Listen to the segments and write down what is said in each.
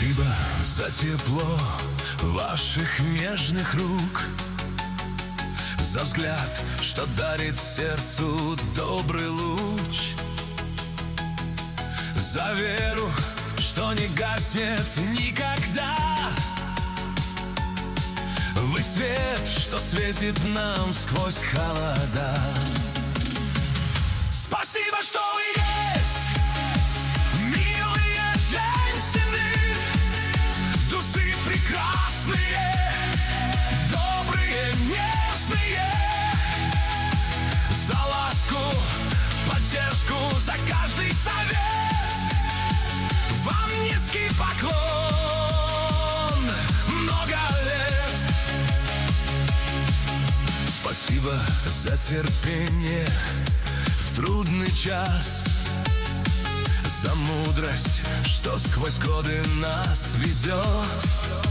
Спасибо за тепло ваших нежных рук, за взгляд, что дарит сердцу добрый луч, за веру, что не гаснет никогда. Вы свет, что светит нам сквозь холода. Спасибо, что вы есть, милые женщины, души прекрасные, добрые, нежные, за ласку, поддержку, за каждый совет. Вам низкий поклон, много лет. Спасибо за терпение в трудный час, за мудрость, что сквозь годы нас ведет,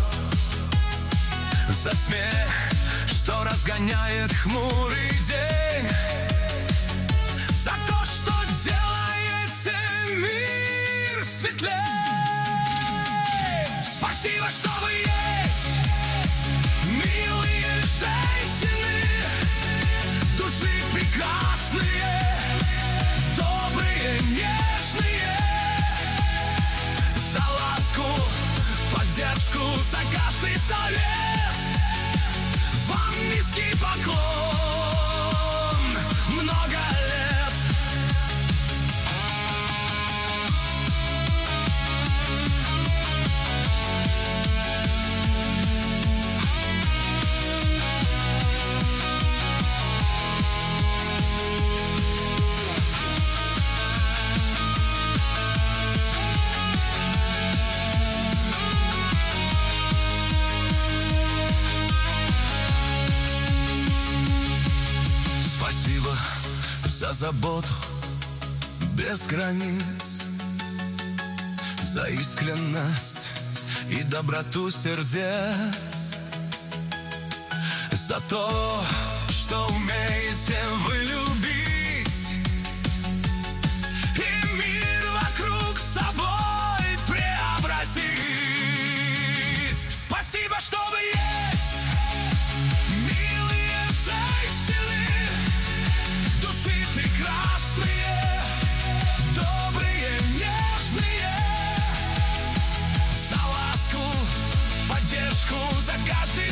за смех, что разгоняет хмурый день, за то, что делаете мир светлей. Спасибо, что вы есть, милые женщины, души прекрасные, добрые, нежные, за ласку, поддержку, за каждый совет. Вам низкий поклон, много лет. За заботу без границ, за искренность и доброту сердец, за то, что умеете вы любить и мир вокруг собой преобразить. Спасибо, что вы есть, милые женщины, души прекрасные, добрые, нежные, за ласку, поддержку, за каждый